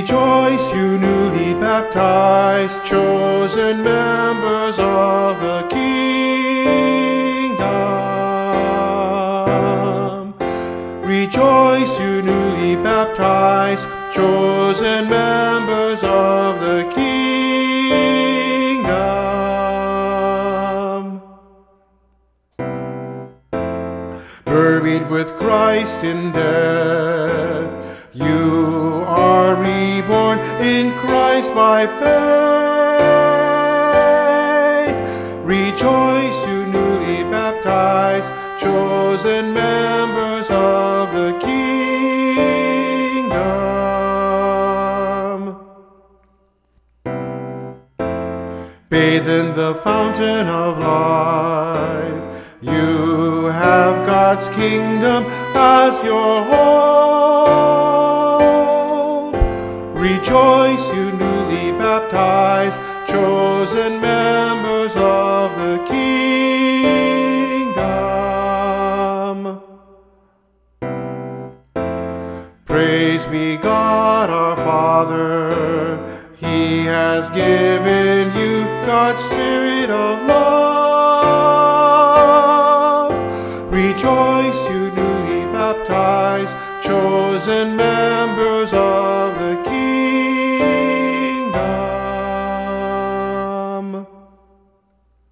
Rejoice, you newly baptized, chosen members of the kingdom. Rejoice, you newly baptized, chosen members of the kingdom. Buried with Christ in death, you are reborn in Christ by faith. Rejoice, you newly baptized, chosen members of the kingdom. Bathe in the fountain of life, you have God's kingdom as your home. Rejoice, you newly baptized, chosen members of the kingdom. Praise be God our Father, He has given you God's Spirit of love. Rejoice, you newly baptized, chosen members